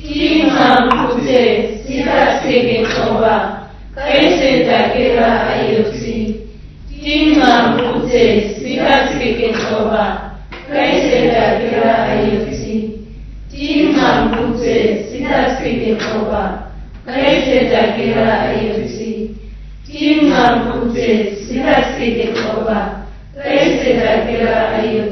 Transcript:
Timampuze, Sita Seke Toba, Kaise Takira Ayuti. Timampuze, Sita Seke Toba, Kaise Takira Ayuti. Timampuze, Sita Seke Toba, Kaise Takira Ayuti. Timampuze, Sita Seke Toba, Kaise Takira Ayuti.